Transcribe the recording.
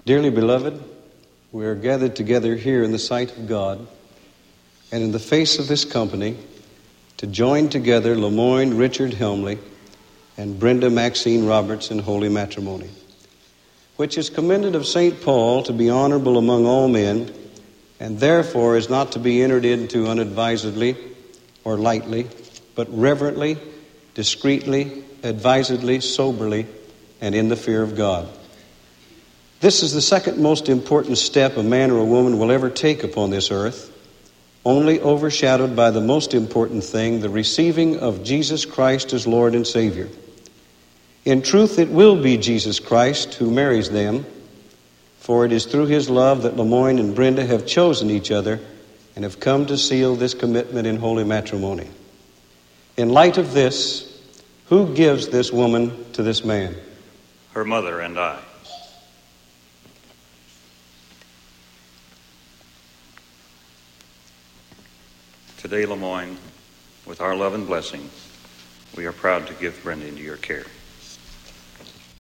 Dearly beloved, we are gathered together here in the sight of God and in the face of this company to join together Lemoyne Richard Helmley and Brenda Maxine Roberts in holy matrimony, which is commended of St. Paul to be honorable among all men, and therefore is not to be entered into unadvisedly or lightly, but reverently, discreetly, advisedly, soberly, and in the fear of God. This is the second most important step a man or a woman will ever take upon this earth, only overshadowed by the most important thing, the receiving of Jesus Christ as Lord and Savior. In truth, it will be Jesus Christ who marries them, for it is through his love that Lemoyne and Brenda have chosen each other and have come to seal this commitment in holy matrimony. In light of this, who gives this woman to this man? Her mother and I. Today, Lemoyne, with our love and blessing, we are proud to give Brenda into your care.